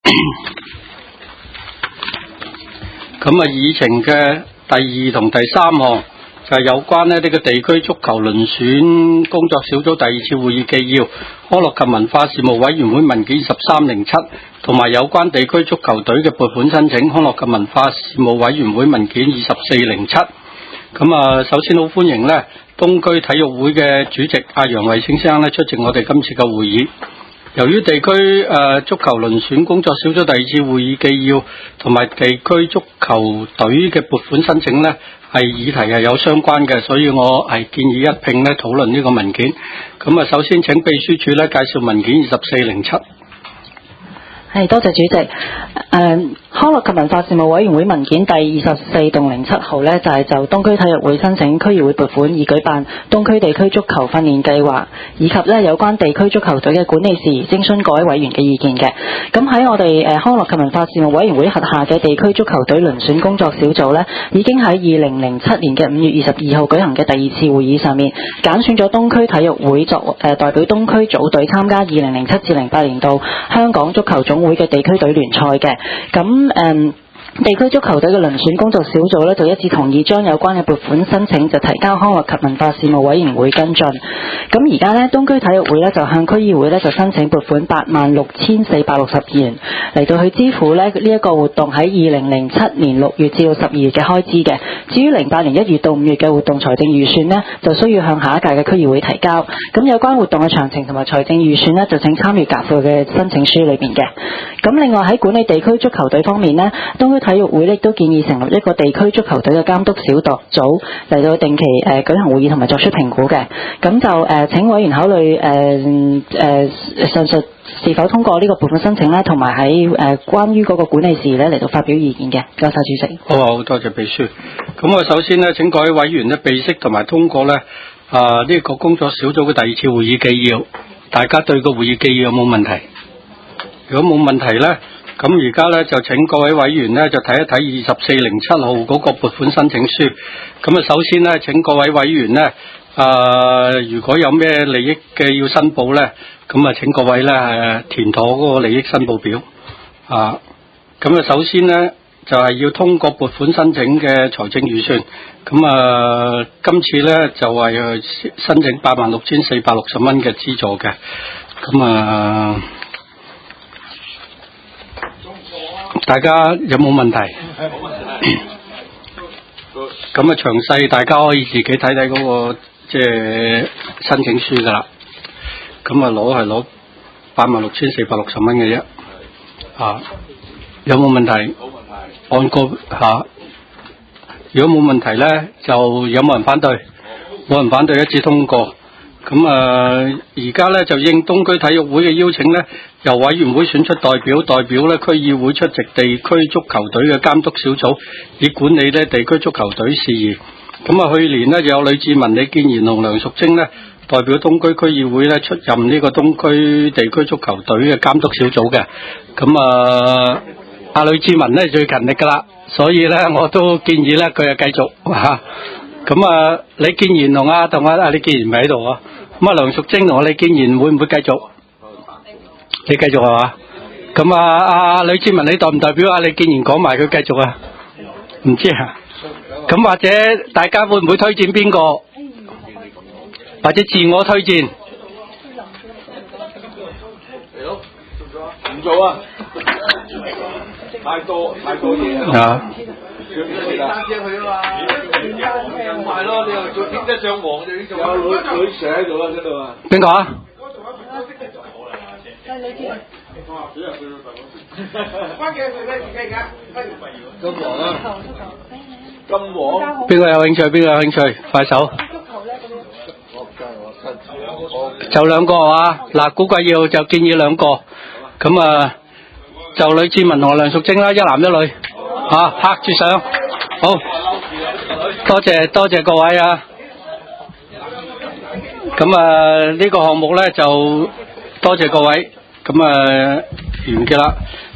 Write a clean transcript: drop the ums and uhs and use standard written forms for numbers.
咁啊，議程嘅第2同第3項就係有關呢個地區足球遴選工作小組第2次會議紀要，康樂及文化事務委員會文件2307，同埋有關地區足球隊嘅撥款申請，康樂及文化事務委員會文件2407。咁啊，首先好歡迎呢東區體育會嘅主席阿楊衛星先生呢出席我哋今次嘅會議。由於地區足球遴選工作小組第2次會議紀要同埋地區足球隊嘅撥款申請呢係議題係有相關嘅，所以我係建議一併呢討論呢個文件。咁啊，首先請秘書處呢介紹文件2407。 係，多謝主席。康樂及文化事務委員會文件第24/07號呢，就係就東區體育會申請區議會撥款以舉辦東區地區足球訓練計劃，以及呢有關地區足球隊嘅管理事宜徵詢各位委員嘅意見嘅。咁喺我哋康樂及文化事務委員會轄下嘅地區足球隊遴選工作小組呢，已經喺2007年嘅5月22號舉行嘅第2次會議上面，揀選咗東區體育會作代表東區組隊參加2007至08年度香港足球總會嘅地區隊聯賽嘅。咁地區足球隊嘅遴選工作小組呢，就一致同意將有關嘅撥款申請就提交康樂及文化事務委員會跟進。咁而家呢，東區體育會呢，就向區議會呢，就申請撥款86,462元嚟到去支付呢一個活動喺2007年6月至到12月嘅開支嘅。至於08年1月到5月嘅活動財政預算呢，就需要向下一屆嘅區議會提交。咁有關活動嘅詳情同埋財政預算呢，就請參閱夾附嘅申請書裏邊嘅。咁另外喺管理地區足球隊方面呢，東區體育會亦都建議成立一個地區足球隊嘅監督小組嚟到定期舉行會議同埋作出評估嘅。咁就請委員考慮上述是否通過呢個撥款申請啦，同埋喺關於嗰個管理事宜咧嚟到發表意見嘅。多謝主席。 好，多謝秘書。咁我首先呢，請各位委員呢備悉同埋通過呢呢個工作小組嘅第2次會議紀要。大家對個會議紀要有冇問題？如果冇問題呢，咁而家呢，就請各位委員呢，就睇一睇2407號嗰個撥款申請書。咁啊，首先呢，請各位委員呢，如果有咩利益嘅要申報呢，咁啊請各位呢填妥嗰個利益申報表。咁啊，首先呢，就係要通過撥款申請嘅財政預算。咁啊，今次呢，就係申請86,460蚊嘅資助嘅。咁啊，大家有冇問題？咁啊，詳細大家可以自己睇睇嗰個即係申請書噶啦。咁啊，攞86,460蚊嘅啫。有冇問題？按個如果冇問題呢，就有冇人反對？冇人反對，一致通過。咁而家呢，就應東區體育會嘅邀請呢，由委員會選出代表呢區議會出席地區足球隊嘅監督小組，以管理呢地區足球隊事宜。咁啊，去年呢，就有呂志文、李建賢同梁淑貞呢代表東區區議會呢出任呢個東區地區足球隊嘅監督小組嘅。咁阿呂志文呢最勤力噶啦，所以呢，我都建議呢，佢繼續咁李建賢同阿李建賢唔喺度啊。咁梁淑貞同李建賢會唔會繼續？你繼續係嘛？咁阿呂志文你代唔代表阿李建賢講埋佢繼續啊？唔知啊。咁或者大家會唔會推薦邊個？或者自我推薦？ 唔做啊！太多嘢啊！單車去啊嘛，咁係咯，你又做點得上皇就呢種有女蛇喺度啦，嗰度啊！ 邊個啊？ 金黃啊！金黃。 邊個有興趣？邊個有興趣？快手。就兩個係嘛？嗱，估計要就建議兩個。咁就呂志文同梁淑貞啦，一男一女，拍住上，好，多謝各位啊。咁呢個項目呢就多謝各位，咁完結啦。